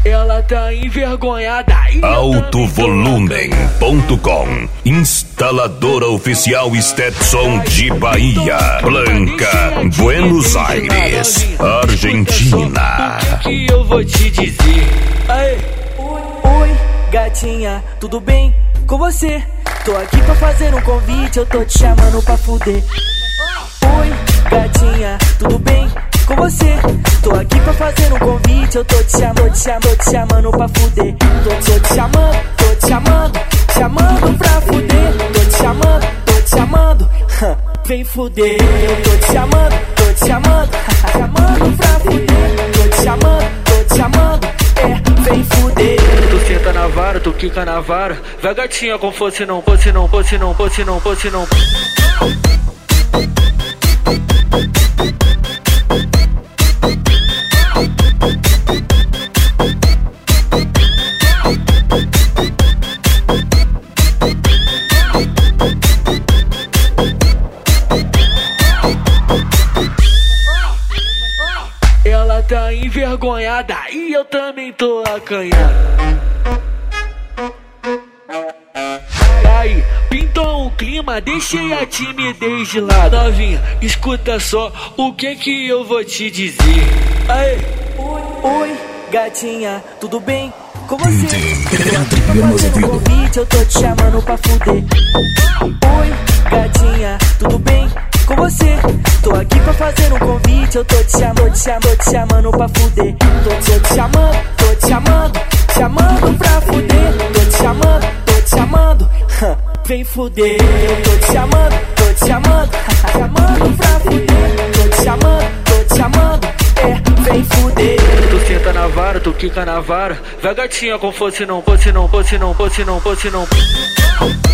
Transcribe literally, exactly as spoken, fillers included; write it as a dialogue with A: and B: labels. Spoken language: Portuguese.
A: Ela tá envergonhada.
B: Alto Volumen ponto com. Instaladora oficial Stetson de Bahia, Blanca, Buenos Aires, Argentina.
A: O que, que eu vou te dizer? Aê.
C: Oi, gatinha, tudo bem com você? Tô aqui pra fazer um convite, eu tô te chamando pra fuder. Oi, gatinha, tudo bem com você? Tô aqui pra fazer um convite, eu tô te chamando, te chamando, te chamando pra fuder. Tô, tô te chamando, tô te chamando, chamando pra fuder. Tô te chamando, tô te chamando, vem fuder. Eu tô te chamando, tô te chamando, chamando pra fuder. Tô te chamando, tô te chamando, é, vem fuder.
A: Tu senta na vara, tu quica na vara. Vai gatinha com fosse não, fosse não, fosse não, fosse não, fosse não. Ela tá envergonhada e eu também tô acanhado. Aí, pintou um clima, deixei a timidez de lado. Novinha, escuta só o que que eu vou te dizer. Aê.
C: Oi, oi, gatinha, tudo bem com você? Tô aqui pra fazer um convite, eu tô te chamando pra fuder. Oi, gatinha, tudo bem com você? Tô aqui pra fazer um convite, eu tô te chamando, te chamando, te chamando pra fuder. Tô, tô te chamando, tô te chamando, chamando pra fuder. Tô te chamando, tô te chamando, vem fuder. Eu tô te chamando, tô te chamando, chamando pra fuder. Tô te chamando, tô te chamando, é, vem fuder.
A: Tu senta na vara, tu quica na vara. Vai gatinha com fosse não, fosse não, fosse não, fosse não, fosse não.